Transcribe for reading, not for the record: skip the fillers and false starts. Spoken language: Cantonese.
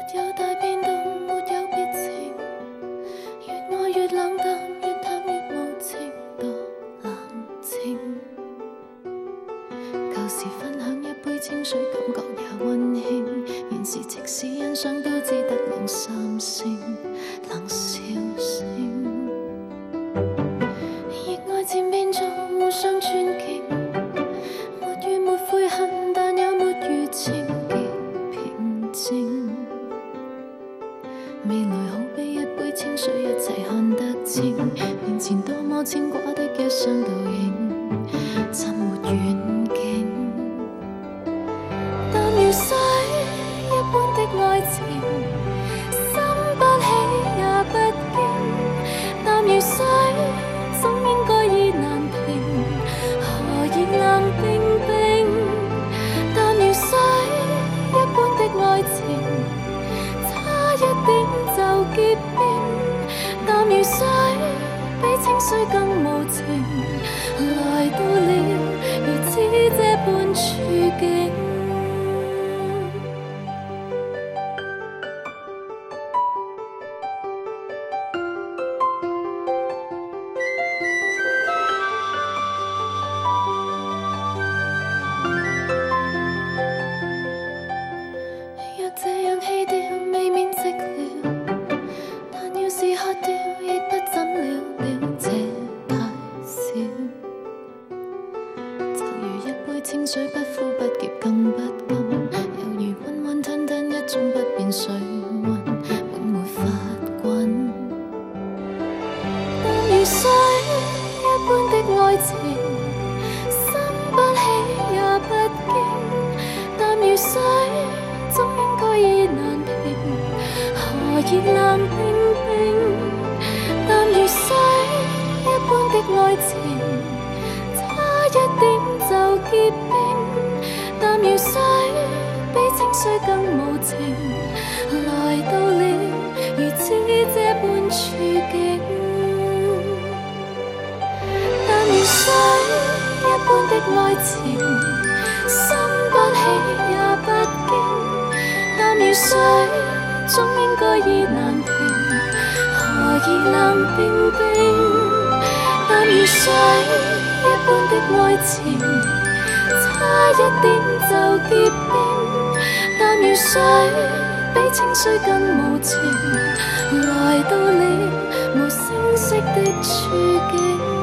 有大變動，沒有別情，越愛越冷淡，越淡越無情，多冷清。舊時分享一杯清水，感覺也溫馨。現時即使欣賞，都只得兩三聲冷笑聲。熱愛漸變做互相尊敬，沒怨沒悔恨，但也沒餘情極平靜。未來好比一杯清水，一切看得清。面前多麼牽掛的一雙倒影，怎沒遠景？淡如水一般的愛情，心不喜也不驚。淡如水總應該意難平，何以冷冰冰？淡如水一般的愛情，差一點就結冰。淡如水比清水更無情，來到了如此這般處境。若這樣棄掉，未免寂寥。但要是喝掉，亦不怎了了，這太少。就如一杯清水，不呼不澀，更不甘。猶如溫溫吞吞一種不變水溫，永沒法滾。淡如水一般的愛情，心不喜也不驚。淡如水總應該意難平，何以冷冰冰？淡如水一般的愛情，差一點就結冰。淡如水比清水更無情，來到了如此這般處境。淡如水一般的愛情，心不喜也不驚。淡如水總應該意難平，何以冷冰冰？淡如水一般的愛情，差一點就結冰。淡如水比清水更無情，來到了無聲息的處境。